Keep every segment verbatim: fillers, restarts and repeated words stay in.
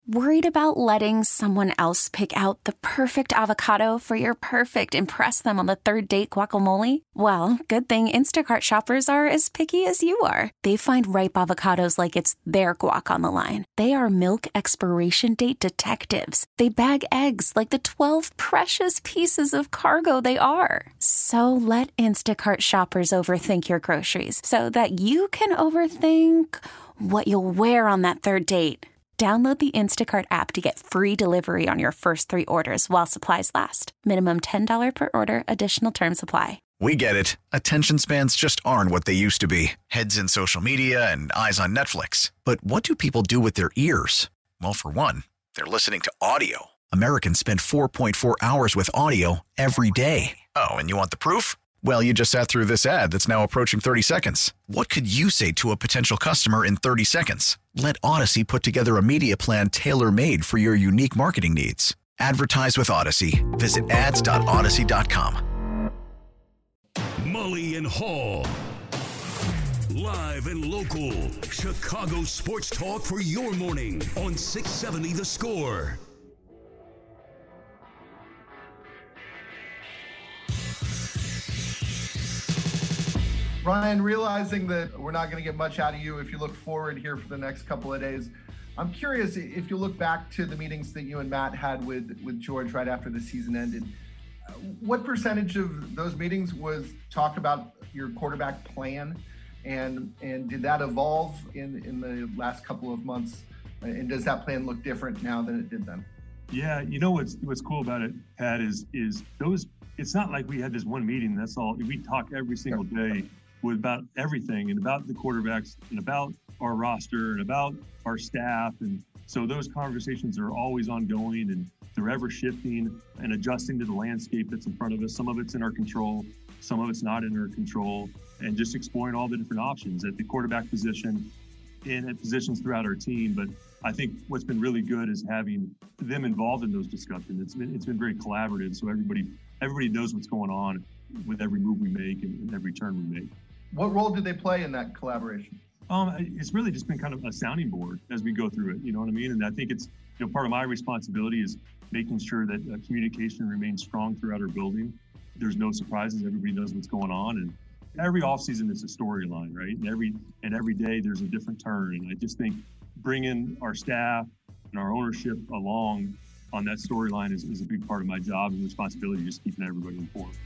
Worried about letting someone else pick out the perfect avocado for your perfect impress them on the third date guacamole? Well, good thing Instacart shoppers are as picky as you are. They find ripe avocados like it's their guac on the line. They are milk expiration date detectives. They bag eggs like the twelve precious pieces of cargo they are. So let Instacart shoppers overthink your groceries so that you can overthink what you'll wear on that third date. Download the Instacart app to get free delivery on your first three orders while supplies last. Minimum ten dollars per order. Additional terms apply. We get it. Attention spans just aren't what they used to be. Heads in social media and eyes on Netflix. But what do people do with their ears? Well, for one, they're listening to audio. Americans spend four point four hours with audio every day. Oh, and you want the proof? Well, you just sat through this ad that's now approaching thirty seconds. What could you say to a potential customer in thirty seconds? Let Odyssey put together a media plan tailor-made for your unique marketing needs. Advertise with Odyssey. Visit ads dot odyssey dot com. Mully and Haw. Live and local. Chicago sports talk for your morning on six seventy The Score. Ryan, realizing that we're not going to get much out of you if you look forward here for the next couple of days, I'm curious if you look back to the meetings that you and Matt had with, with George right after the season ended, what percentage of those meetings was talk about your quarterback plan, and and did that evolve in, in the last couple of months, and does that plan look different now than it did then? Yeah, you know what's what's cool about it, Pat, is is those. It's not like we had this one meeting. That's all. We talk every single day with about everything and about the quarterbacks and about our roster and about our staff. And so those conversations are always ongoing, and they're ever shifting and adjusting to the landscape that's in front of us. Some of it's in our control, some of it's not in our control, and just exploring all the different options at the quarterback position and at positions throughout our team. But I think what's been really good is having them involved in those discussions. It's been it's been very collaborative, so everybody everybody knows what's going on with every move we make and, and every turn we make. What role did they play in that collaboration? Um, it's really just been kind of a sounding board as we go through it. You know what I mean? And I think it's, you know, part of my responsibility is making sure that uh, communication remains strong throughout our building. There's no surprises. Everybody knows what's going on. And every offseason is a storyline, right? And every, and every day there's a different turn. And I just think bringing our staff and our ownership along on that storyline is, is a big part of my job and responsibility, just keeping everybody informed.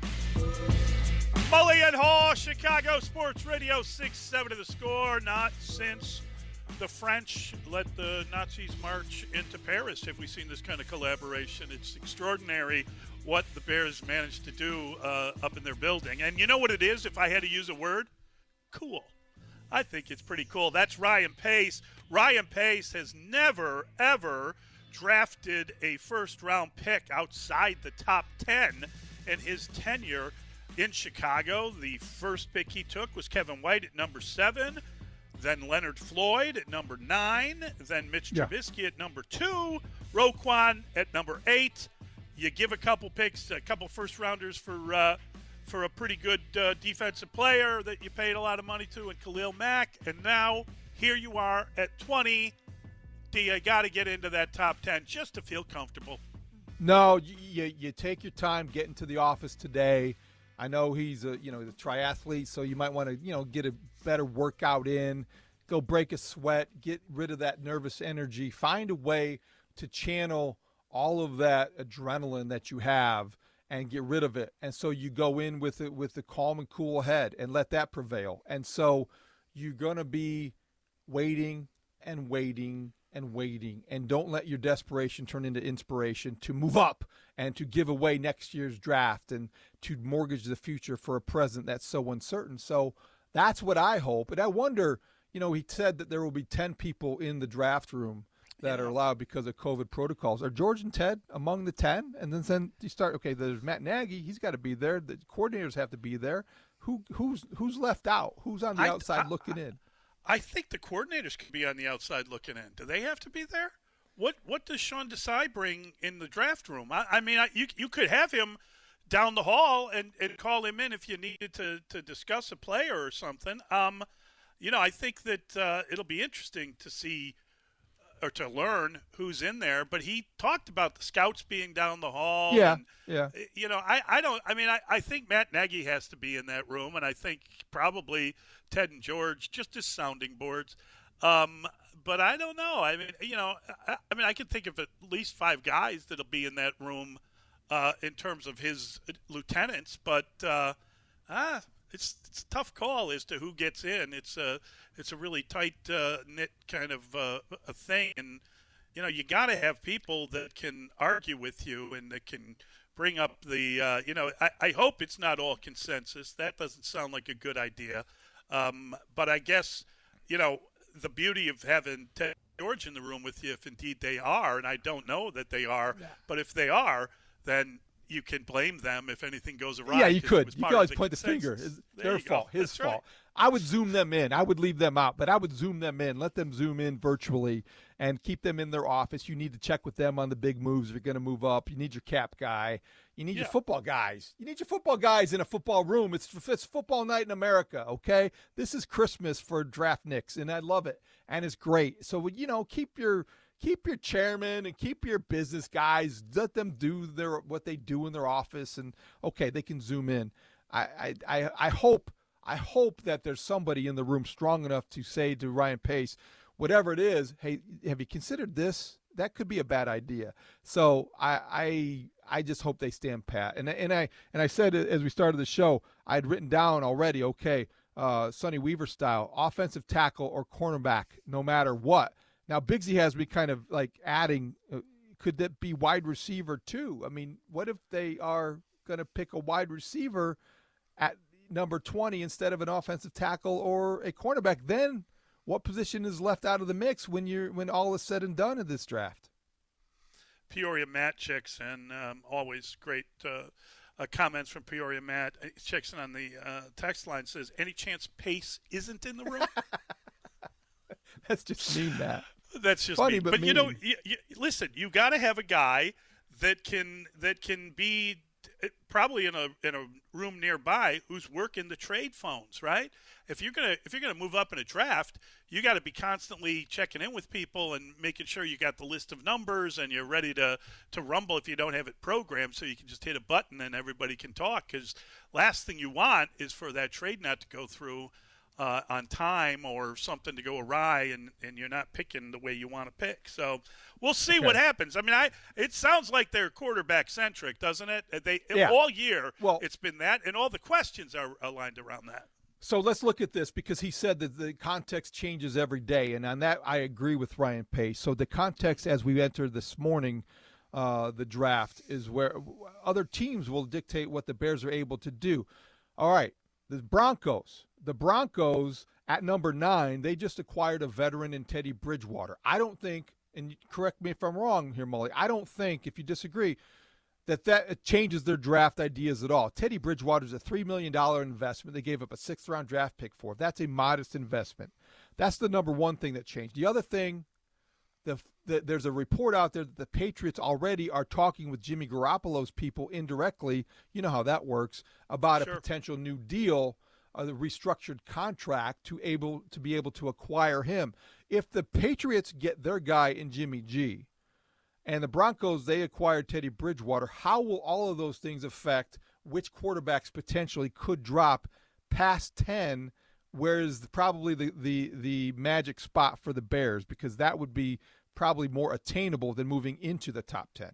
Mully and Haw, Chicago Sports Radio, six seven to The Score. Not since the French let the Nazis march into Paris have we seen this kind of collaboration. It's extraordinary what the Bears managed to do uh, up in their building. And you know what it is, if I had to use a word? Cool. I think it's pretty cool. That's Ryan Pace. Ryan Pace has never, ever drafted a first-round pick outside the top ten in his tenure in Chicago. The first pick he took was Kevin White at number seven, then Leonard Floyd at number nine, then Mitch Yeah. Trubisky at number two, Roquan at number eight. You give a couple picks, a couple first-rounders for uh, for a pretty good uh, defensive player that you paid a lot of money to, and Khalil Mack, and now here you are at twenty. Do you got to get into that top ten just to feel comfortable? No, you, you, you take your time getting to the office today. I know he's a you know the triathlete, so you might want to you know get a better workout in, go break a sweat, get rid of that nervous energy, find a way to channel all of that adrenaline that you have and get rid of it. And so you go in with it with the calm and cool head and let that prevail. And so you're gonna be waiting and waiting and waiting, and don't let your desperation turn into inspiration to move up and to give away next year's draft and to mortgage the future for a present that's so uncertain. So that's what I hope. And I wonder, you know, he said that there will be ten people in the draft room that Yeah. are allowed because of COVID protocols. Are George and Ted among the ten? And then, then you start, okay, there's Matt Nagy. He's got to be there. The coordinators have to be there. Who Who's who's left out? Who's on the I- outside I- looking in? I think the coordinators could be on the outside looking in. Do they have to be there? What What does Sean Desai bring in the draft room? I, I mean, I, you you could have him down the hall and, and call him in if you needed to, to discuss a player or something. Um, you know, I think that uh, it'll be interesting to see or to learn who's in there. But he talked about the scouts being down the hall. Yeah, and, yeah. You know, I, I don't. I mean, I, I think Matt Nagy has to be in that room, and I think probably Ted and George just as sounding boards. Um, but I don't know. I mean, you know, I, I mean, I can think of at least five guys that'll be in that room uh, in terms of his lieutenants. But uh, ah, it's it's a tough call as to who gets in. It's a it's a really tight uh, knit kind of uh, a thing, and you know, you got to have people that can argue with you and that can bring up the. Uh, you know, I, I hope it's not all consensus. That doesn't sound like a good idea. Um, but I guess, you know, the beauty of having Ted George in the room with you, if indeed they are, and I don't know that they are, yeah. but if they are, then you can blame them if anything goes awry. Yeah, you could. You could always point the finger. It's their fault, his That's fault. Right. I would zoom them in. I would leave them out, but I would zoom them in. Let them zoom in virtually and keep them in their office. You need to check with them on the big moves if you're going to move up. You need your cap guy. You need yeah. your football guys. You need your football guys in a football room. It's, it's football night in America, okay? This is Christmas for Draft Nicks, and I love it, and it's great. So, you know, keep your keep your chairman and keep your business guys. Let them do their what they do in their office, and, okay, they can zoom in. I I, I, I hope I hope that there's somebody in the room strong enough to say to Ryan Pace, whatever it is, hey, have you considered this? That could be a bad idea. So I I I just hope they stand pat. And and I and I said as we started the show, I had written down already, okay, uh, Sonny Weaver style, offensive tackle or cornerback, no matter what. Now Bigsy has me kind of like adding, uh, could that be wide receiver too? I mean, what if they are going to pick a wide receiver at number twenty instead of an offensive tackle or a cornerback? Then what position is left out of the mix when you're when all is said and done in this draft? Peoria Matt checks in. Um, always great uh, uh, comments from Peoria Matt. He checks in on the uh, text line, says, any chance Pace isn't in the room? That's just mean, Matt. That's just funny, mean. but, but mean. you know, you, you, listen, you got to have a guy that can that can be probably in a in a room nearby who's working the trade phones, right? If you're gonna if you're gonna move up in a draft, you got to be constantly checking in with people and making sure you got the list of numbers and you're ready to to rumble if you don't have it programmed, so you can just hit a button and everybody can talk. Because last thing you want is for that trade not to go through uh, on time or something to go awry, and, and you're not picking the way you want to pick. So we'll see okay. what happens. I mean, I it sounds like they're quarterback centric, doesn't it? They yeah. all year well, it's been that, and all the questions are aligned around that. So let's look at this, because he said that the context changes every day, and on that I agree with Ryan Pace. So the context as we entered this morning, uh, the draft, is where other teams will dictate what the Bears are able to do. All right, the Broncos. The Broncos at number nine, they just acquired a veteran in Teddy Bridgewater. I don't think, and correct me if I'm wrong here, Mully, I don't think, if you disagree, that that changes their draft ideas at all. Teddy Bridgewater is a three million dollars investment. They gave up a sixth-round draft pick for. That's a modest investment. That's the number one thing that changed. The other thing, the, the, there's a report out there that the Patriots already are talking with Jimmy Garoppolo's people indirectly, you know how that works, about sure. a potential new deal, a restructured contract to able to be able to acquire him. If the Patriots get their guy in Jimmy G, and the Broncos, they acquired Teddy Bridgewater, how will all of those things affect which quarterbacks potentially could drop past ten, where is probably the, the, the magic spot for the Bears? Because that would be probably more attainable than moving into the top ten.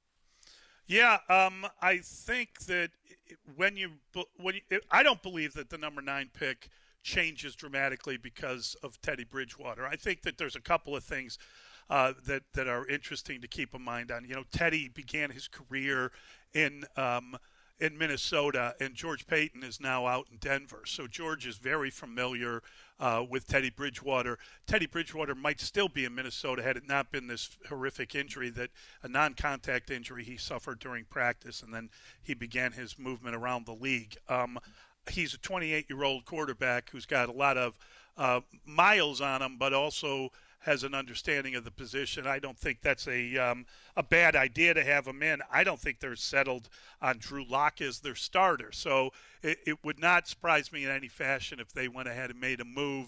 Yeah, um, I think that when you when you, I don't believe that the number nine pick changes dramatically because of Teddy Bridgewater. I think that there's a couple of things uh, that that are interesting to keep in mind on. You know, Teddy began his career in um, in Minnesota, and George Payton is now out in Denver. So George is very familiar uh, with Teddy Bridgewater. Teddy Bridgewater might still be in Minnesota had it not been this horrific injury, that a non-contact injury he suffered during practice, and then he began his movement around the league. Um, he's a twenty-eight-year-old quarterback who's got a lot of uh, miles on him, but also has an understanding of the position. I don't think that's a um, a bad idea to have him in. I don't think they're settled on Drew Lock as their starter. So it, it would not surprise me in any fashion if they went ahead and made a move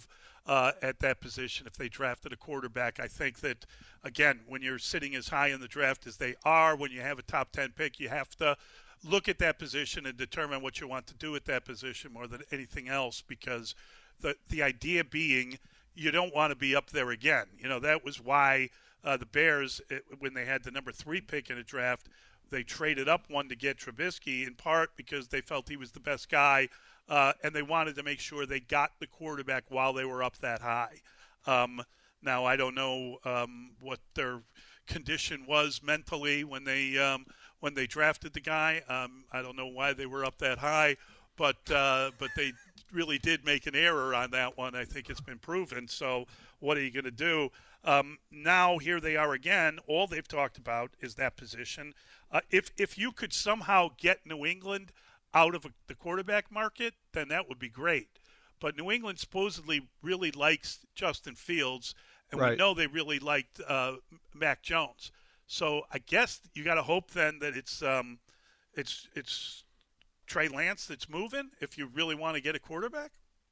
uh, at that position if they drafted a quarterback. I think that, again, when you're sitting as high in the draft as they are, when you have a top ten pick, you have to look at that position and determine what you want to do with that position more than anything else, because the the idea being you don't want to be up there again. You know, that was why uh, the Bears, it, when they had the number three pick in a draft, they traded up one to get Trubisky, in part because they felt he was the best guy, uh, and they wanted to make sure they got the quarterback while they were up that high. Um, now, I don't know um, what their condition was mentally when they um, when they drafted the guy. Um, I don't know why they were up that high, but uh, but they really did make an error on that one. I think it's been proven. So what are you going to do? Um, now here they are again. All they've talked about is that position. Uh, if if you could somehow get New England out of a, the quarterback market, then that would be great. But New England supposedly really likes Justin Fields, and right. we know they really liked uh, Mac Jones. So I guess you got to hope then that it's um, it's it's Trey Lance that's moving if you really want to get a quarterback.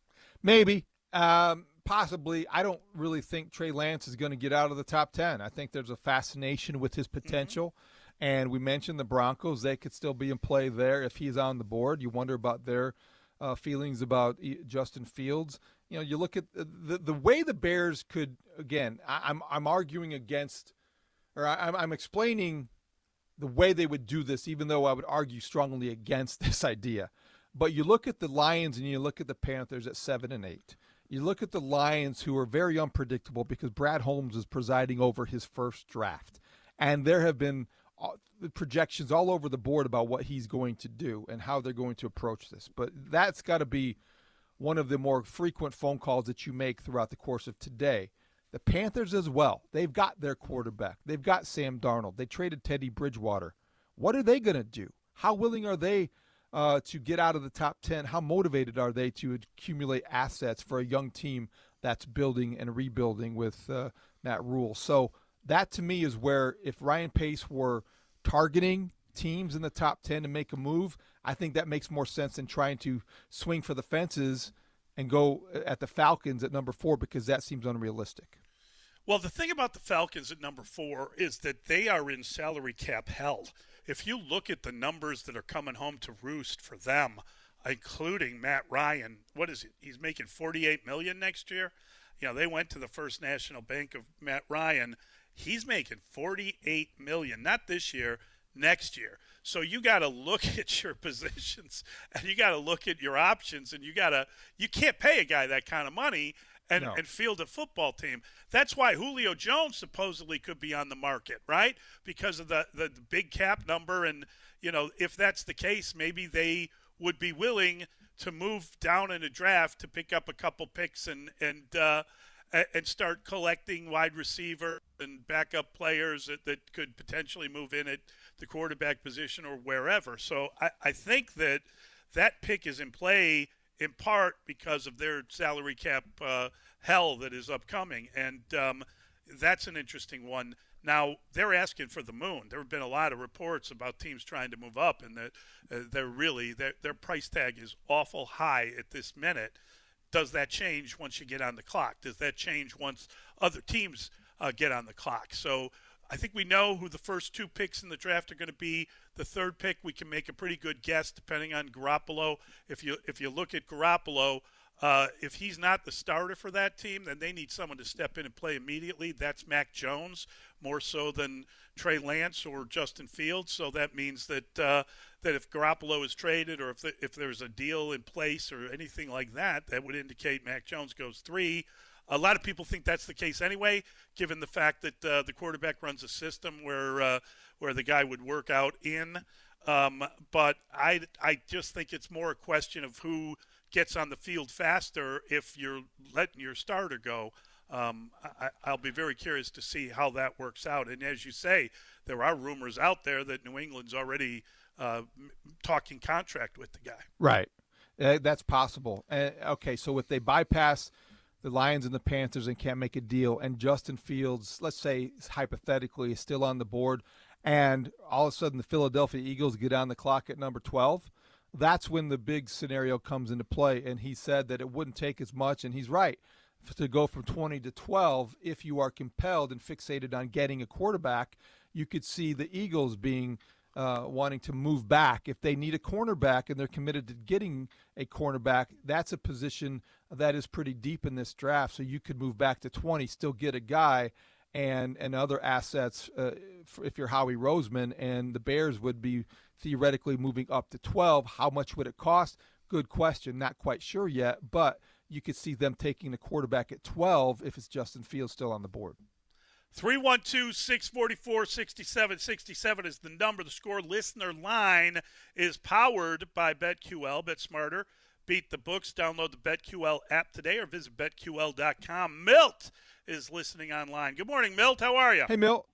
Maybe. Um, possibly. I don't really think Trey Lance is going to get out of the top ten. I think there's a fascination with his potential. Mm-hmm. And we mentioned the Broncos. They could still be in play there if he's on the board. You wonder about their uh, feelings about Justin Fields. You know, you look at the the way the Bears could, again, I, I'm I'm arguing against, or I, I'm, I'm explaining the way they would do this, even though I would argue strongly against this idea. But you look at the Lions and you look at the Panthers at seven and eight. You look at the Lions, who are very unpredictable because Brad Holmes is presiding over his first draft. And there have been projections all over the board about what he's going to do and how they're going to approach this. But that's got to be one of the more frequent phone calls that you make throughout the course of today. The Panthers as well. They've got their quarterback. They've got Sam Darnold. They traded Teddy Bridgewater. What are they going to do? How willing are they uh, to get out of the top ten? How motivated are they to accumulate assets for a young team that's building and rebuilding with uh, Matt Rule? So that to me is where, if Ryan Pace were targeting teams in the top ten to make a move, I think that makes more sense than trying to swing for the fences and go at the Falcons at number four, because that seems unrealistic. Well, the thing about the Falcons at number four is that they are in salary cap hell. If you look at the numbers that are coming home to roost for them, including Matt Ryan, what is it? He's making forty-eight million dollars next year. You know, they went to the First National Bank of Matt Ryan. He's making forty-eight million dollars, not this year, next year. So you got to look at your positions, and you got to look at your options, and you got to you can't pay a guy that kind of money and, no. and field a football team. That's why Julio Jones supposedly could be on the market, right? Because of the, the, the big cap number, and you know, if that's the case, maybe they would be willing to move down in a draft to pick up a couple picks and and uh, and start collecting wide receiver and backup players that, that could potentially move in at the quarterback position or wherever. So I, I think that that pick is in play in part because of their salary cap uh, hell that is upcoming. And um, that's an interesting one. Now, they're asking for the moon. There have been a lot of reports about teams trying to move up, and that uh, they're really, their, their price tag is awful high at this minute. Does that change once you get on the clock? Does that change once other teams uh, get on the clock? So I think we know who the first two picks in the draft are going to be. The third pick, we can make a pretty good guess depending on Garoppolo. If you if you look at Garoppolo, uh, if he's not the starter for that team, then they need someone to step in and play immediately. That's Mac Jones, more so than Trey Lance or Justin Fields. So that means that uh, that if Garoppolo is traded, or if the, if there's a deal in place or anything like that, that would indicate Mac Jones goes three. A lot of people think that's the case anyway, given the fact that uh, the quarterback runs a system where uh, where the guy would work out in. Um, but I, I just think it's more a question of who gets on the field faster if you're letting your starter go. Um, I, I'll be very curious to see how that works out. And as you say, there are rumors out there that New England's already uh, talking contract with the guy. Right. Uh, that's possible. Uh, okay, so if they bypass the Lions and the Panthers and can't make a deal, and Justin Fields, let's say hypothetically, is still on the board, and all of a sudden the Philadelphia Eagles get on the clock at number twelve, that's when the big scenario comes into play. And he said that it wouldn't take as much, and he's right. to go from twenty to twelve if you are compelled and fixated on getting a quarterback. You could see the Eagles being uh, wanting to move back. If they need a cornerback and they're committed to getting a cornerback, that's a position that is pretty deep in this draft. So you could move back to twenty, still get a guy and and other assets uh, if you're Howie Roseman, and the Bears would be theoretically moving up to twelve. How much would it cost? Good question. Not quite sure yet, but you could see them taking the quarterback at twelve if it's Justin Fields still on the board. three one two, six four four, six seven six seven is the number. The Score listener line is powered by BetQL. Bet smarter. Beat the books. Download the BetQL app today or visit bet Q L dot com. Milt is listening online. Good morning, Milt. How are you? Hey, Milt.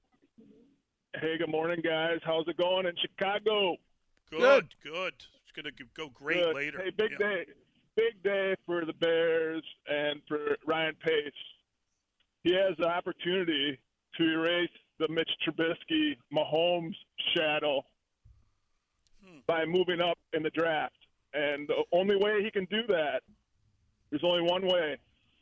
Hey, good morning, guys. How's it going in Chicago? Good, good. good. It's going to go great good. later. Hey, big yeah. day. Big day for the Bears and for Ryan Pace. He has the opportunity to erase the Mitch Trubisky Mahomes shadow hmm. by moving up in the draft. And the only way he can do that, there's only one way.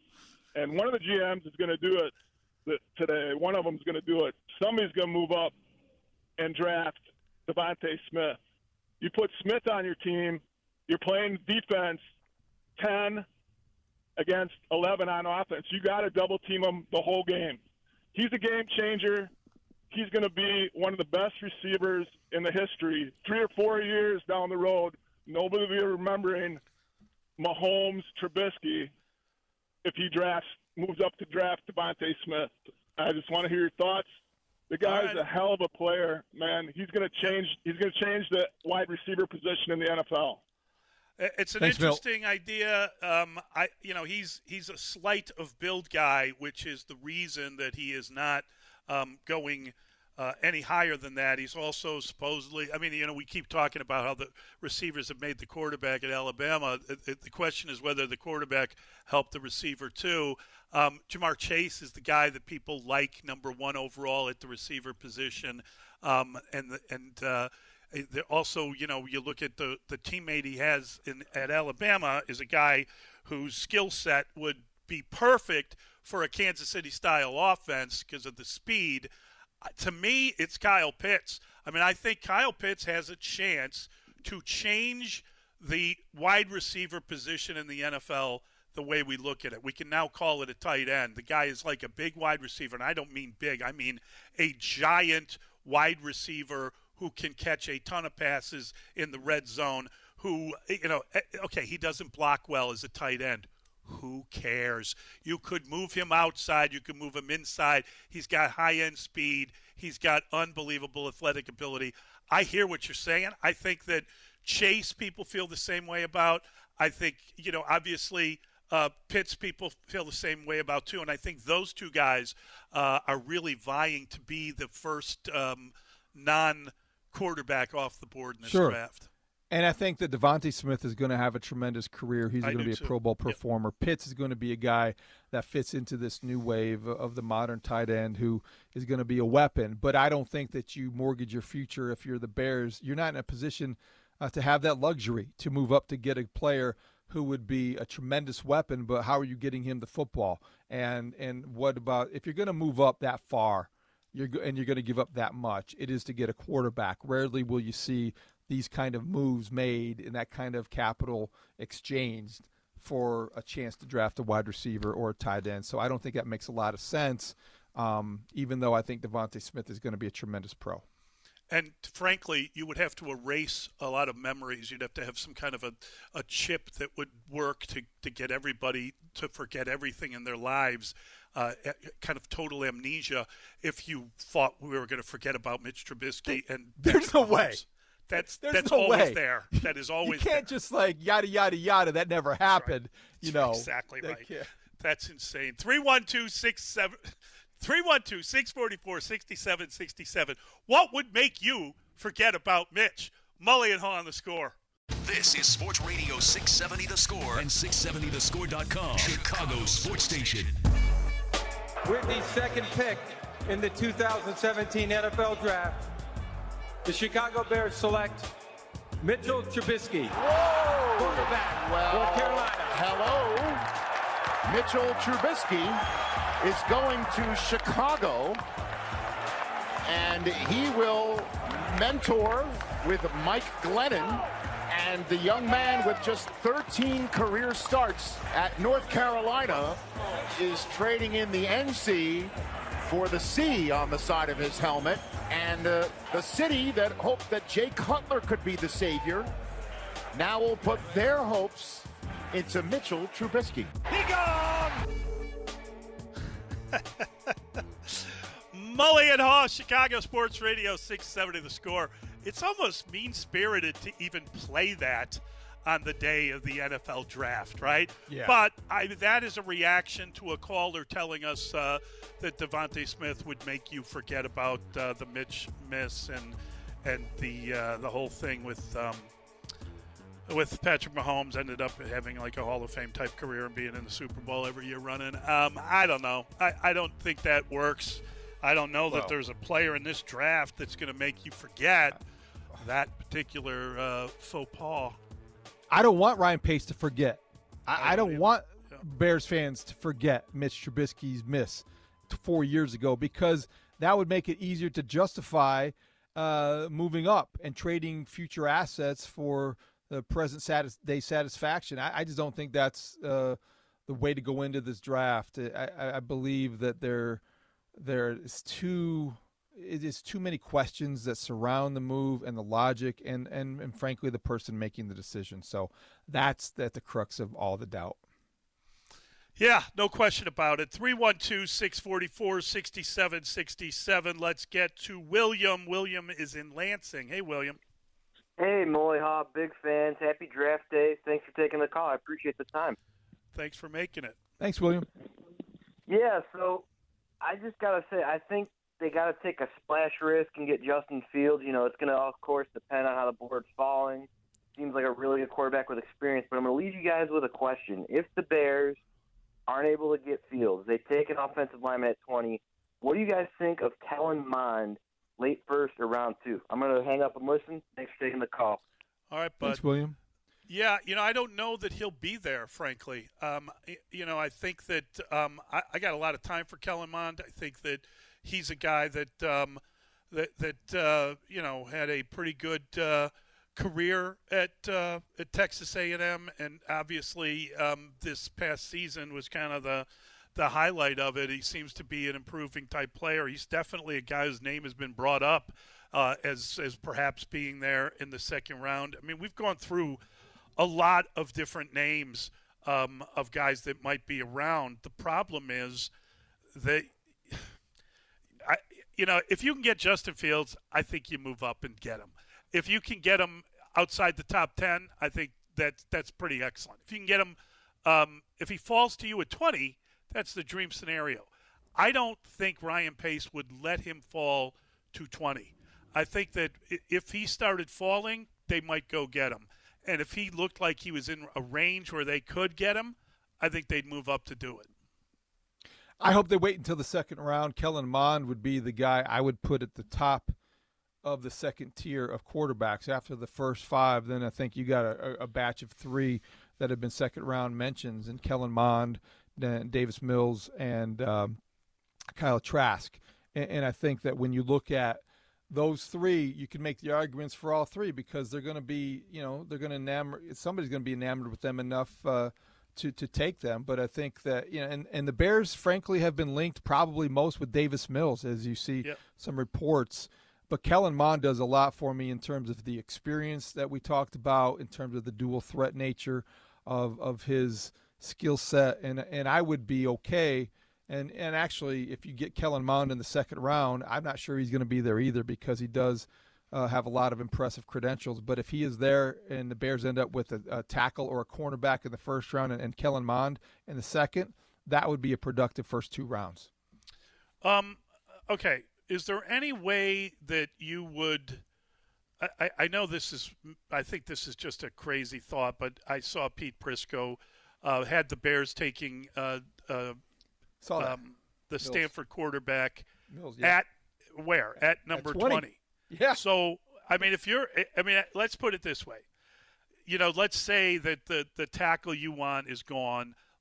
And one of the G Ms is going to do it today. One of them is going to do it. Somebody's going to move up and draft Devontae Smith. You put Smith on your team, you're playing defense ten against eleven on offense. You got to double team him the whole game. He's a game changer. He's going to be one of the best receivers in the history. Three or four years down the road, nobody will be remembering Mahomes, Trubisky if he drafts, moves up to draft Devontae Smith. I just want to hear your thoughts. The guy's right. a hell of a player, man. He's going to change. He's going to change the wide receiver position in the N F L. It's an Thanks, interesting Bill. idea. Um, I, you know, he's he's a slight of build guy, which is the reason that he is not um, going uh, any higher than that. He's also supposedly. I mean, you know, we keep talking about how the receivers have made the quarterback at Alabama. It, it, the question is whether the quarterback helped the receiver too. Um, Jamar Chase is the guy that people like, number one overall at the receiver position, um, and and. Uh, Also, you know, you look at the, the teammate he has in at Alabama is a guy whose skill set would be perfect for a Kansas City-style offense because of the speed. To me, it's Kyle Pitts. I mean, I think Kyle Pitts has a chance to change the wide receiver position in the N F L the way we look at it. We can now call it a tight end. The guy is like a big wide receiver, and I don't mean big. I mean a giant wide receiver who can catch a ton of passes in the red zone, who, you know, okay, he doesn't block well as a tight end. Who cares? You could move him outside. You could move him inside. He's got high-end speed. He's got unbelievable athletic ability. I hear what you're saying. I think that Chase people feel the same way about. I think, you know, obviously uh, Pitts people feel the same way about too. And I think those two guys uh, are really vying to be the first um, non- quarterback off the board in this sure. draft. And I think that Devontae Smith is going to have a tremendous career. He's I going to be a too. Pro Bowl performer. Yep. Pitts is going to be a guy that fits into this new wave of the modern tight end who is going to be a weapon. But I don't think that you mortgage your future if you're the Bears. You're not in a position uh, to have that luxury to move up to get a player who would be a tremendous weapon, but how are you getting him the football? And and what about if you're going to move up that far, You're, and you're going to give up that much, it is to get a quarterback. Rarely will you see these kind of moves made and that kind of capital exchanged for a chance to draft a wide receiver or a tight end. So I don't think that makes a lot of sense, um, even though I think Devontae Smith is going to be a tremendous pro. And frankly, you would have to erase a lot of memories. You'd have to have some kind of a, a chip that would work to, to get everybody to forget everything in their lives. Uh, kind of total amnesia if you thought we were going to forget about Mitch Trubisky. And there's no way. That's there's that's no always way. there. That is always You can't there. just like yada, yada, yada. That never happened. Right. You know. Exactly that right. can't. That's insane. three one two, six seven three one two, six four four, six seven six seven. What would make you forget about Mitch? Mully and Haw on The Score. This is Sports Radio six seventy The Score and six seventy the score dot com, Chicago's sports station. With the second pick in the two thousand seventeen N F L Draft, the Chicago Bears select Mitchell Trubisky, Whoa. quarterback, well, North Carolina. Hello. Mitchell Trubisky is going to Chicago, and he will mentor with Mike Glennon. And the young man with just thirteen career starts at North Carolina is trading in the N C for the C on the side of his helmet. And uh, the city that hoped that Jay Cutler could be the savior now will put their hopes into Mitchell Trubisky. He gone! Mully and Haw, Chicago Sports Radio six seventy The Score. It's almost mean-spirited to even play that on the day of the N F L draft, right? Yeah. But I, that is a reaction to a caller telling us uh, that Devontae Smith would make you forget about uh, the Mitch miss and and the uh, the whole thing with um, with Patrick Mahomes ended up having like a Hall of Fame type career and being in the Super Bowl every year running. Um, I don't know. I, I don't think that works. I don't know Well, that there's a player in this draft that's going to make you forget that particular uh, faux pas. I don't want Ryan Pace to forget. I, I don't yeah. want Yeah. Bears fans to forget Mitch Trubisky's miss t- four years ago, because that would make it easier to justify uh, moving up and trading future assets for the present satis- day satisfaction. I, I just don't think that's uh, the way to go into this draft. I, I, I believe that there there is too it is too many questions that surround the move and the logic and, and, and frankly the person making the decision. So that's at the crux of all the doubt. Yeah, no question about it. three one two, six four four, six seven six seven. Let's get to William. William is in Lansing. Hey, William. Hey, Mully Haw, big fans. Happy draft day. Thanks for taking the call. I appreciate the time. Thanks for making it. Thanks, William. Yeah, so I just got to say, I think they got to take a splash risk and get Justin Fields. You know, it's going to, of course, depend on how the board's falling. Seems like a really good quarterback with experience, but I'm going to leave you guys with a question. If the Bears aren't able to get Fields, they take an offensive lineman at twenty, what do you guys think of Kellen Mond late first or round two? I'm going to hang up and listen. Thanks for taking the call. All right, bud. Thanks, William. Yeah, you know, I don't know that he'll be there, frankly. Um, you know, I think that um, I, I got a lot of time for Kellen Mond. I think that he's a guy that um, that that uh, you know had a pretty good uh, career at uh, at Texas A and M, and obviously um, this past season was kind of the the highlight of it. He seems to be an improving type player. He's definitely a guy whose name has been brought up uh, as as perhaps being there in the second round. I mean, we've gone through a lot of different names um, of guys that might be around. The problem is that, I, you know, if you can get Justin Fields, I think you move up and get him. If you can get him outside the top ten, I think that that's pretty excellent. If you can get him, um, if he falls to you at twenty, that's the dream scenario. I don't think Ryan Pace would let him fall to twenty. I think that if he started falling, they might go get him. And if he looked like he was in a range where they could get him, I think they'd move up to do it. I hope they wait until the second round. Kellen Mond would be the guy I would put at the top of the second tier of quarterbacks. After the first five, then I think you got a, a batch of three that have been second round mentions, and Kellen Mond, Davis Mills, and um, Kyle Trask. And, and I think that when you look at those three, you can make the arguments for all three because they're going to be, you know, they're going to enamor. Somebody's going to be enamored with them enough uh, to to take them. But I think that, you know, and, and the Bears, frankly, have been linked probably most with Davis Mills, as you see yep. some reports. But Kellen Mond does a lot for me in terms of the experience that we talked about, in terms of the dual threat nature of of his skill set, and and I would be okay. And and actually, if you get Kellen Mond in the second round, I'm not sure he's going to be there either because he does uh, have a lot of impressive credentials. But if he is there and the Bears end up with a, a tackle or a cornerback in the first round and, and Kellen Mond in the second, that would be a productive first two rounds. Um. Okay. Is there any way that you would – I, I know this is – I think this is just a crazy thought, but I saw Pete Prisco uh, had the Bears taking uh, uh, – Saw that. Um, the Mills. Stanford quarterback Mills, yeah. at where? At number at twenty. twenty. Yeah. So, I mean, if you're – I mean, let's put it this way. You know, let's say that the, the tackle you want is gone.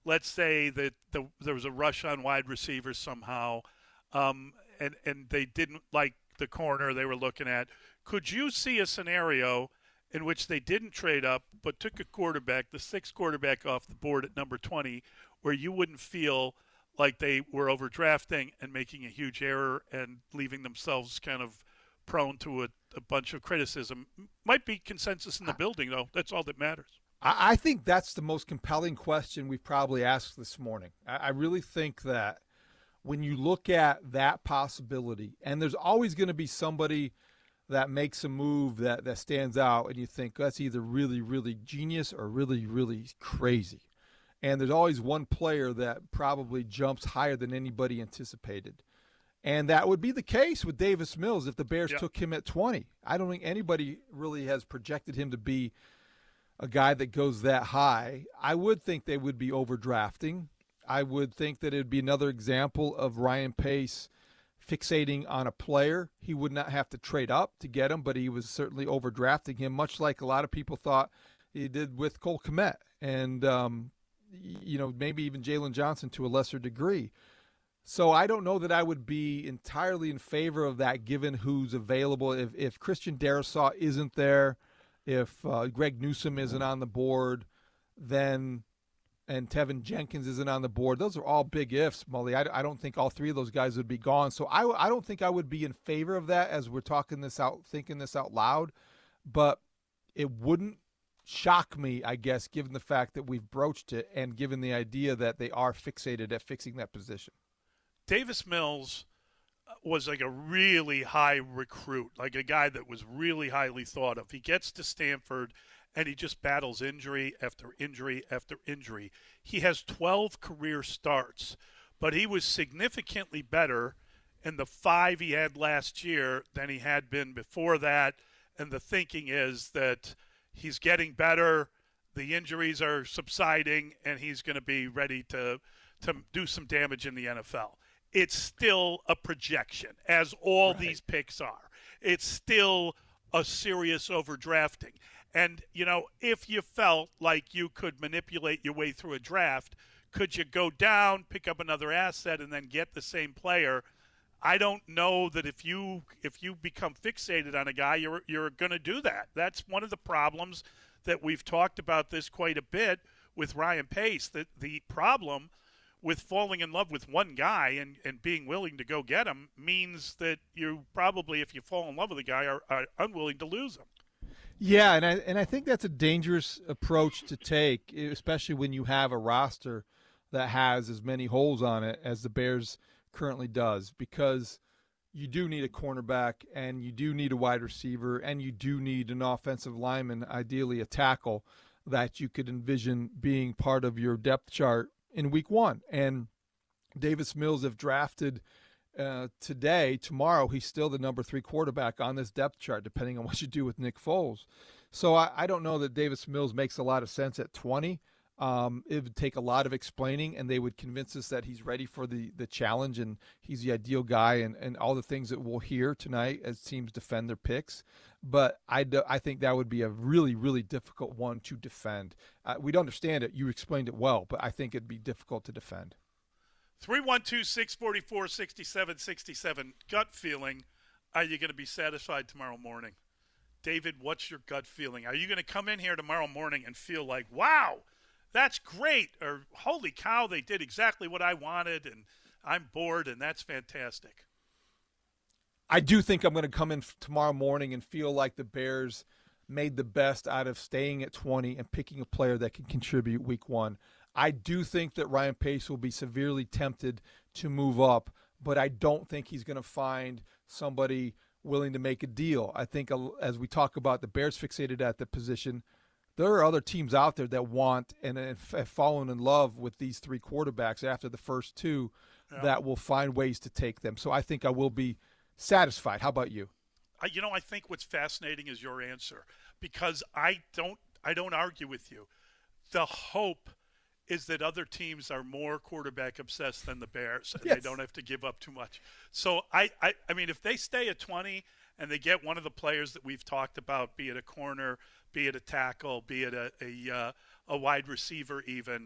let's say that the, there was a rush on wide receivers somehow, um, and, and they didn't like the corner they were looking at. Could you see a scenario in which they didn't trade up but took a quarterback, the sixth quarterback off the board at number twenty, where you wouldn't feel like they were overdrafting and making a huge error and leaving themselves kind of prone to a, a bunch of criticism? Might be consensus in the building, though. That's all that matters. I, I think that's the most compelling question we've probably asked this morning. I, I really think that when you look at that possibility, and there's always going to be somebody that makes a move that, that stands out, and you think that's either really, really genius or really, really crazy. And there's always one player that probably jumps higher than anybody anticipated. And that would be the case with Davis Mills if the Bears yeah. took him at twenty. I don't think anybody really has projected him to be a guy that goes that high. I would think they would be overdrafting. I would think that it would be another example of Ryan Pace fixating on a player. He would not have to trade up to get him, but he was certainly overdrafting him, much like a lot of people thought he did with Cole Kmet and, um, you know, maybe even Jalen Johnson to a lesser degree. So I don't know that I would be entirely in favor of that given who's available. If, if Christian Darrisaw isn't there, if uh, Greg Newsome isn't on the board, then – and Tevin Jenkins isn't on the board. Those are all big ifs, Mully. I, I don't think all three of those guys would be gone. So I, I don't think I would be in favor of that as we're talking this out, thinking this out loud. But it wouldn't shock me, I guess, given the fact that we've broached it and given the idea that they are fixated at fixing that position. Davis Mills was like a really high recruit, like a guy that was really highly thought of. He gets to Stanford, and he just battles injury after injury after injury. He has twelve career starts, but he was significantly better in the five he had last year than he had been before that. And the thinking is that he's getting better, the injuries are subsiding, and he's going to be ready to, to do some damage in the N F L. It's still a projection, as all right. these picks are. It's still a serious overdrafting. And, you know, if you felt like you could manipulate your way through a draft, could you go down, pick up another asset, and then get the same player? I don't know that if you if you become fixated on a guy, you're you're going to do that. That's one of the problems that we've talked about this quite a bit with Ryan Pace. That the problem with falling in love with one guy and, and being willing to go get him means that you probably, if you fall in love with a guy, are, are unwilling to lose him. Yeah, and I and I think that's a dangerous approach to take, especially when you have a roster that has as many holes on it as the Bears currently does, because you do need a cornerback and you do need a wide receiver and you do need an offensive lineman, ideally a tackle, that you could envision being part of your depth chart in week one. And Davis Mills, if drafted Uh, today, tomorrow, he's still the number three quarterback on this depth chart, depending on what you do with Nick Foles. So I, I don't know that Davis Mills makes a lot of sense at twenty. Um, it would take a lot of explaining, and they would convince us that he's ready for the, the challenge and he's the ideal guy and, and all the things that we'll hear tonight as teams defend their picks. But I, do, I think that would be a really, really difficult one to defend. Uh, we'd understand it. You explained it well, but I think it'd be difficult to defend. three one two, six four four, six seven six seven. Gut feeling, are you going to be satisfied tomorrow morning? David, what's your gut feeling? Are you going to come in here tomorrow morning and feel like, wow, that's great, or holy cow, they did exactly what I wanted, and I'm bored, and that's fantastic? I do think I'm going to come in tomorrow morning and feel like the Bears made the best out of staying at twenty and picking a player that can contribute week one. I do think that Ryan Pace will be severely tempted to move up, but I don't think he's going to find somebody willing to make a deal. I think as we talk about the Bears fixated at the position, there are other teams out there that want and have fallen in love with these three quarterbacks after the first two yeah. that will find ways to take them. So I think I will be satisfied. How about you? I, you know, I think what's fascinating is your answer, because I don't, I don't argue with you. The hope is that other teams are more quarterback obsessed than the Bears, and yes. they don't have to give up too much. So I, I, I mean, if they stay at twenty and they get one of the players that we've talked about, be it a corner, be it a tackle, be it a a, uh, a wide receiver even,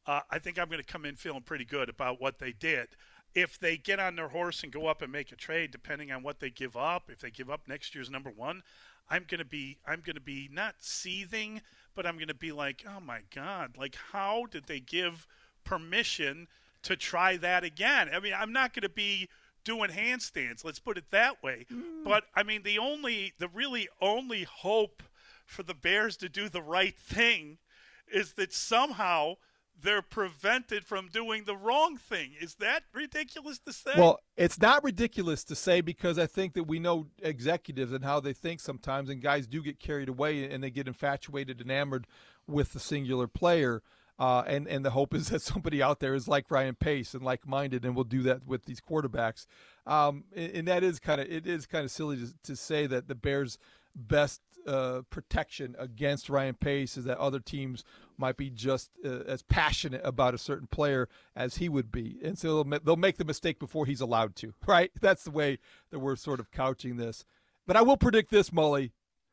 uh, I think I'm going to come in feeling pretty good about what they did. If they get on their horse and go up and make a trade, depending on what they give up, if they give up next year's number one, I'm going to be I'm going to be not seething, but I'm going to be like, oh my God, like how did they give permission to try that again? I mean, I'm not going to be doing handstands, let's put it that way. Mm. But I mean, the only the really only hope for the Bears to do the right thing is that somehow they're prevented from doing the wrong thing. Is that ridiculous to say? Well, it's not ridiculous to say because I think that we know executives and how they think sometimes, and guys do get carried away and they get infatuated, enamored with the singular player. Uh, and, and the hope is that somebody out there is like Ryan Pace and like-minded, and will do that with these quarterbacks. Um, and, and that is kind of it is kind of silly to, to say that the Bears' best uh, protection against Ryan Pace is that other teams might be just uh, as passionate about a certain player as he would be, and so they'll, they'll make the mistake before he's allowed to. Right? That's the way that we're sort of couching this. But I will predict this, Mully.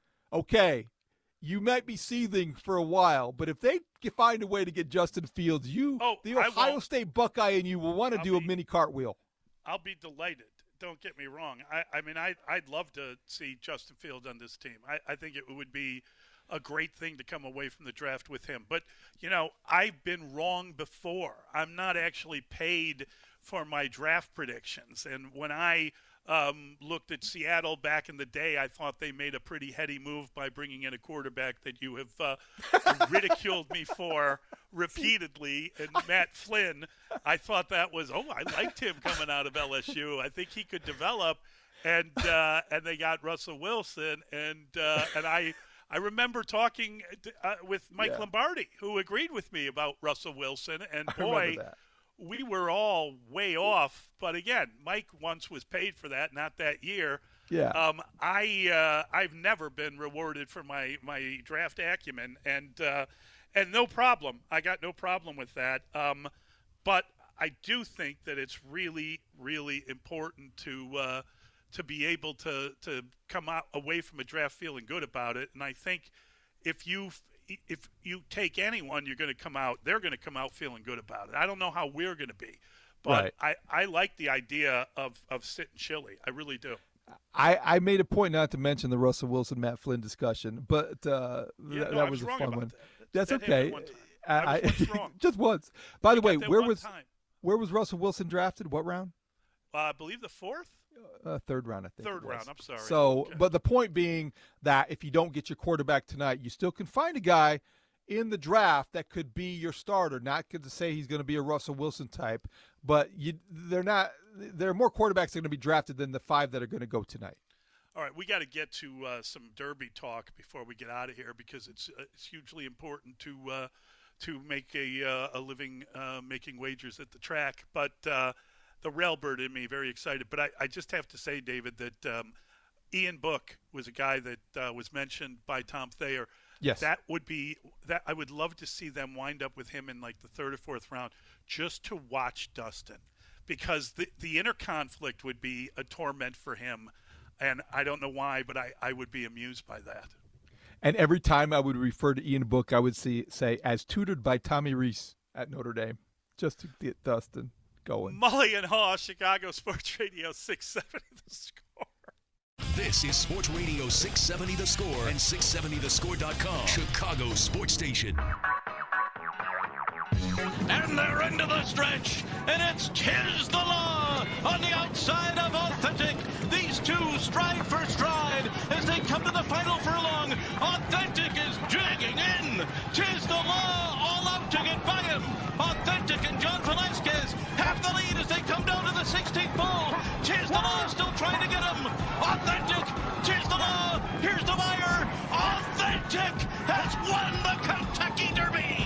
Okay. You might be seething for a while, but if they find a way to get Justin Fields, you, oh, the Ohio State Buckeye in you, will want to I'll do be, a mini cartwheel. I'll be delighted. Don't get me wrong. I, I mean, I, I'd love to see Justin Fields on this team. I, I think it would be a great thing to come away from the draft with him. But, you know, I've been wrong before. I'm not actually paid for my draft predictions. And when I um, looked at Seattle back in the day, I thought they made a pretty heady move by bringing in a quarterback that you have uh, ridiculed me for repeatedly, and Matt Flynn. I thought that was, oh, I liked him coming out of L S U. I think he could develop. And uh, and they got Russell Wilson, and uh, and I I remember talking uh, with Mike yeah. Lombardi, who agreed with me about Russell Wilson, and boy, we were all way off. But again, Mike once was paid for that, not that year. Yeah. Um, I uh, I've never been rewarded for my, my draft acumen, and uh, and no problem. I got no problem with that. Um, but I do think that it's really really important to uh, to be able to to come out away from a draft feeling good about it. And I think if you if you take anyone, you're going to come out. They're going to come out feeling good about it. I don't know how we're going to be, but right. I, I like the idea of of sitting chilly. I really do. I, I made a point not to mention the Russell Wilson Matt Flynn discussion, but uh, yeah, that, no, that was, was a wrong fun about one. That. That's that okay. One time. I, I was once wrong. Just once. By we the way, where was time. where was Russell Wilson drafted? What round? Uh, I believe the fourth. Uh, third round, I think. Third round. I'm sorry. So, okay. but the point being that if you don't get your quarterback tonight, you still can find a guy in the draft that could be your starter. Not good to say he's going to be a Russell Wilson type, but you, they're not. There are more quarterbacks that are going to be drafted than the five that are going to go tonight. All right, we got to get to uh, some Derby talk before we get out of here because it's uh, it's hugely important to uh, to make a uh, a living uh, making wagers at the track. But uh, the railbird in me very excited. But I, I just have to say, David, that um, Ian Book was a guy that uh, was mentioned by Tom Thayer. Yes, that would be that. I would love to see them wind up with him in like the third or fourth round, just to watch Dustin, because the the inner conflict would be a torment for him. And I don't know why, but I, I would be amused by that. And every time I would refer to Ian Book, I would see, say, as tutored by Tommy Rees at Notre Dame, just to get Dustin going. Mully and Haw, Chicago Sports Radio six seventy The Score. This is Sports Radio six seventy The Score and six seventy the score dot com, Chicago Sports Station. And they're into the stretch, and it's Tiz the Law on the outside of Authentic. These two stride for stride as they come to the final furlong. Authentic is dragging in. Tiz the Law all out to get by him. Authentic and John Velasquez have the lead as they come down to the sixteenth pole. Tiz the Law still trying to get him. Authentic, Tiz the Law, here's the wire. Authentic has won the Kentucky Derby.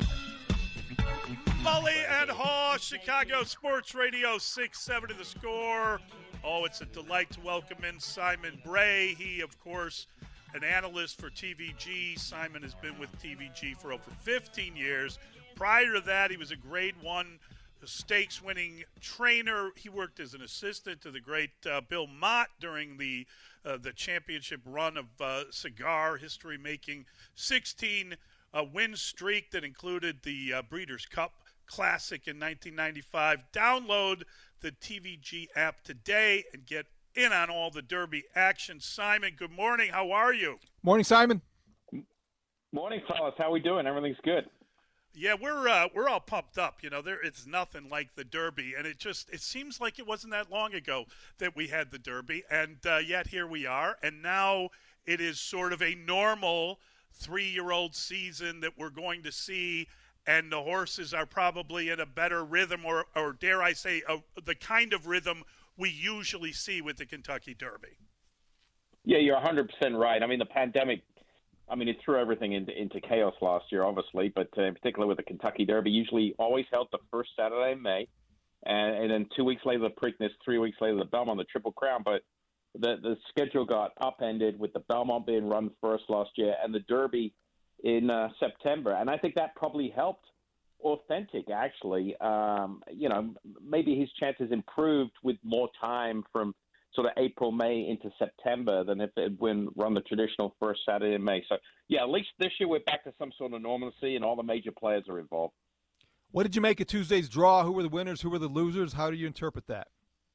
Mully and Haw, Chicago Sports Radio six seventy The Score. Oh, it's a delight to welcome in Simon Bray. He, of course, an analyst for T V G. Simon has been with T V G for over fifteen years. Prior to that, he was a grade one stakes-winning trainer. He worked as an assistant to the great uh, Bill Mott during the uh, the championship run of uh, cigar history-making sixteen uh, win streak that included the uh, Breeders' Cup Classic in nineteen ninety-five. Download the T V G app today and get in on all the Derby action. Simon, good morning. How are you? Morning, Simon. Morning, fellas. How we doing? Everything's good. Yeah, we're uh, we're all pumped up. You know, there it's nothing like the Derby, and it just it seems like it wasn't that long ago that we had the Derby, and uh, yet here we are, and now it is sort of a normal three-year-old season that we're going to see, and the horses are probably in a better rhythm, or or dare I say, a, the kind of rhythm we usually see with the Kentucky Derby. Yeah, you're one hundred percent right. I mean, the pandemic. I mean, it threw everything into, into chaos last year, obviously, but uh, in particular with the Kentucky Derby, usually always held the first Saturday in May, and, and then two weeks later the Preakness, three weeks later the Belmont, the Triple Crown. But the the schedule got upended with the Belmont being run first last year and the Derby in uh, September, and I think that probably helped Authentic, actually. Um, you know, maybe his chances improved with more time from sort of April, May into September than if it had been run the traditional first Saturday in May. So, yeah, at least this year we're back to some sort of normalcy and all the major players are involved. What did you make of Tuesday's draw? Who were the winners? Who were the losers? How do you interpret that?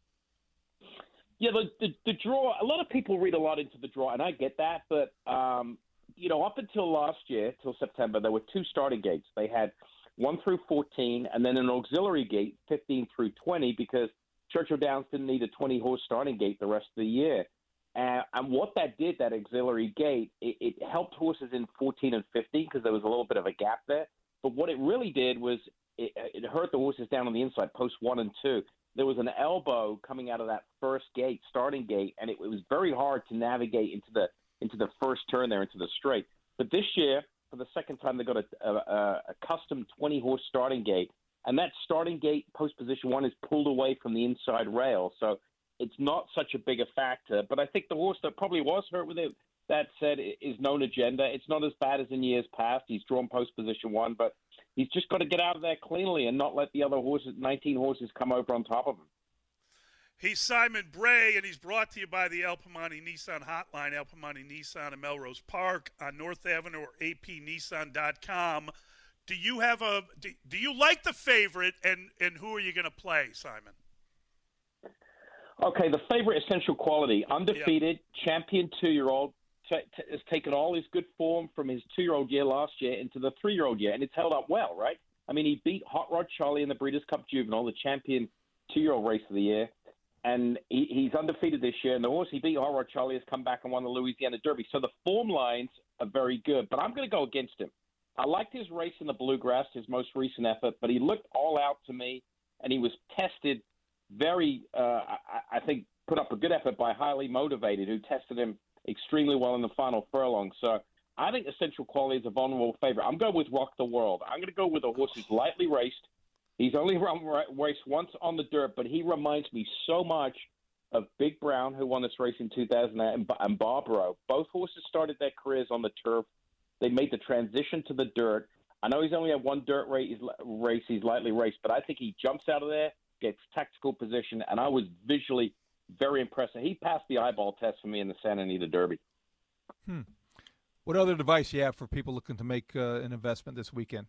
Yeah, the, the, the draw, a lot of people read a lot into the draw, and I get that. But, um, you know, up until last year, till September, there were two starting gates. They had one through fourteen and then an auxiliary gate, fifteen through twenty, because Churchill Downs didn't need a twenty-horse starting gate the rest of the year. Uh, and what that did, that auxiliary gate, it, it helped horses in fourteen and fifteen because there was a little bit of a gap there. But what it really did was it, it hurt the horses down on the inside, post one and two. There was an elbow coming out of that first gate, starting gate, and it, it was very hard to navigate into the into the first turn there, into the straight. But this year, for the second time, they got a, a, a custom twenty-horse starting gate. And that starting gate post position one is pulled away from the inside rail. So it's not such a big a factor. But I think the horse that probably was hurt with it, that said, is Known Agenda. It's not as bad as in years past. He's drawn post position one, but he's just got to get out of there cleanly and not let the other horses, nineteen horses, come over on top of him. He's Simon Bray, and he's brought to you by the El Piemonte Nissan Hotline, El Piemonte Nissan in Melrose Park on North Avenue or A P Nissan dot com. Do you have a? Do, do you like the favorite, and, and who are you going to play, Simon? Okay, the favorite, Essential Quality, undefeated, yep. champion two-year-old, t- t- has taken all his good form from his two-year-old year last year into the three-year-old year, and it's held up well, right? I mean, he beat Hot Rod Charlie in the Breeders' Cup Juvenile, the champion two-year-old race of the year, and he, he's undefeated this year. And the horse he beat, Hot Rod Charlie, has come back and won the Louisiana Derby. So the form lines are very good, but I'm going to go against him. I liked his race in the Bluegrass, his most recent effort, but he looked all out to me, and he was tested very, uh, I, I think, put up a good effort by Highly Motivated, who tested him extremely well in the final furlong. So I think Essential Quality is a vulnerable favorite. I'm going with Rock the World. I'm going to go with a horse who's lightly raced. He's only run raced once on the dirt, but he reminds me so much of Big Brown, who won this race in two thousand eight, and, and Barbaro. Both horses started their careers on the turf. They made the transition to the dirt. I know he's only had one dirt race, race he's lightly raced, but I think he jumps out of there, gets tactical position, and I was visually very impressed. He passed the eyeball test for me in the Santa Anita Derby. Hmm. What other advice you have for people looking to make uh, an investment this weekend?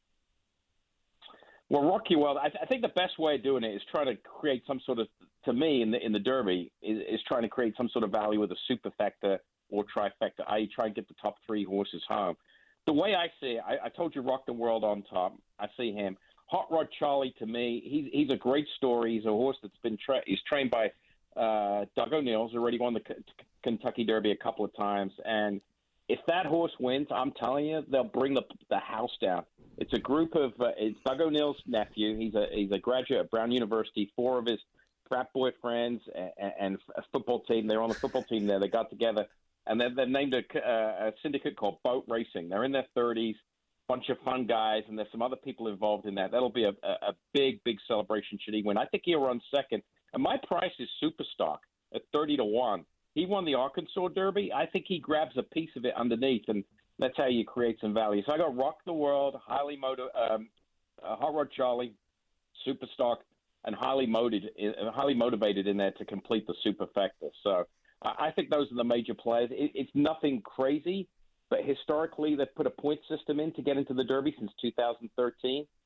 Well, Rocky World, I, th- I think the best way of doing it is trying to create some sort of, to me, in the in the Derby, is, is trying to create some sort of value with a superfecta or trifecta, that is try and get the top three horses home. The way I see it, I, I told you Rock the World on top. I see him. Hot Rod Charlie, to me, he's he's a great story. He's a horse that's been tra- he's trained by uh, Doug O'Neill's already won the K- Kentucky Derby a couple of times. And if that horse wins, I'm telling you, they'll bring the the house down. It's a group of uh, it's Doug O'Neill's nephew. He's a he's a graduate of Brown University. Four of his frat boy friends and, and a football team. They're on the football team there. They got together. And they've, they've named a, uh, a syndicate called Boat Racing. They're in their thirties, bunch of fun guys, and there's some other people involved in that. That'll be a, a, a big, big celebration should he win. I think he'll run second. And my price is Superstock at thirty to one. He won the Arkansas Derby. I think he grabs a piece of it underneath, and that's how you create some value. So I got Rock the World, highly motiv- um, uh, Hot Rod Charlie, Superstock, and highly motivated, uh, highly motivated in there to complete the superfecta. So I think those are the major players. It's nothing crazy, but historically they've put a point system in to get into the Derby since two thousand thirteen.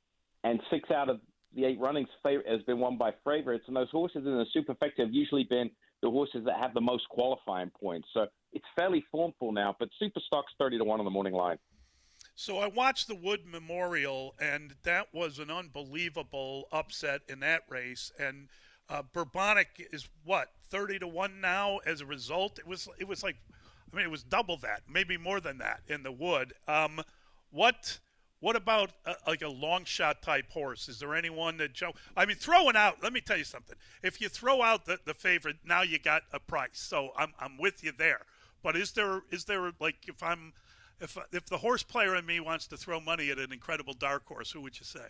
and six out of the eight runnings has been won by favorites, and those horses in the Superfecta have usually been the horses that have the most qualifying points. So it's fairly formful now, but Superstock's thirty to one on the morning line. So I watched the Wood Memorial, and that was an unbelievable upset in that race. And uh, Bourbonic is what, thirty to one now as a result? It was it was like, I mean, it was double that, maybe more than that in the Wood. Um, what what about uh, like a long shot type horse? Is there anyone that Joe? I mean, throwing out. Let me tell you something. If you throw out the, the favorite, now you got a price. So I'm I'm with you there. But is there is there like if I'm If if the horse player in me wants to throw money at an incredible dark horse, who would you say?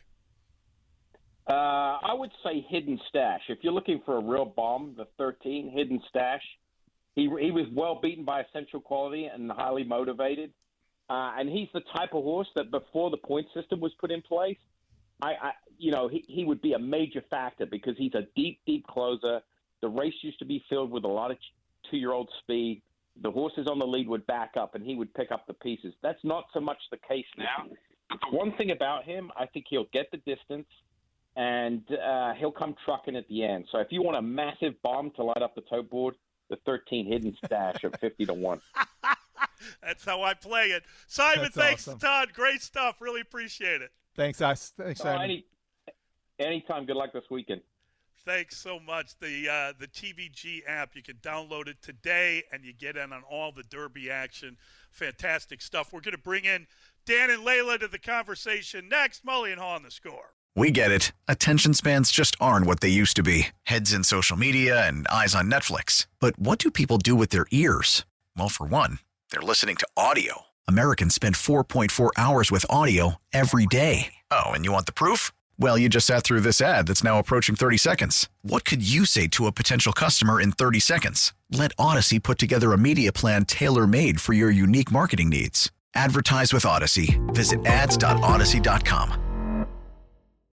Uh, I would say Hidden Stash. If you're looking for a real bomb, the thirteen, Hidden Stash. He he was well beaten by Essential Quality and highly motivated. Uh, and he's the type of horse that before the point system was put in place, I, I you know, he, he would be a major factor because he's a deep, deep closer. The race used to be filled with a lot of two-year-old speed. The horses on the lead would back up, and he would pick up the pieces. That's not so much the case now. But the one thing about him, I think he'll get the distance, and uh, he'll come trucking at the end. So if you want a massive bomb to light up the toe board, the thirteen Hidden Stash of fifty to one. That's how I play it. Simon, That's thanks awesome. a ton. Great stuff. Really appreciate it. Thanks, Ice. Thanks, Oh, Simon. any, anytime. Good luck this weekend. Thanks so much. The uh, the T V G app, you can download it today, and you get in on all the Derby action. Fantastic stuff. We're going to bring in Dan and Layla to the conversation next. Mully and Haw on The Score. We get it. Attention spans just aren't what they used to be. Heads in social media and eyes on Netflix. But what do people do with their ears? Well, for one, they're listening to audio. Americans spend four point four hours with audio every day. Oh, and you want the proof? Well, you just sat through this ad that's now approaching thirty seconds. What could you say to a potential customer in thirty seconds? Let Odyssey put together a media plan tailor-made for your unique marketing needs. Advertise with Odyssey. Visit ads dot odyssey dot com.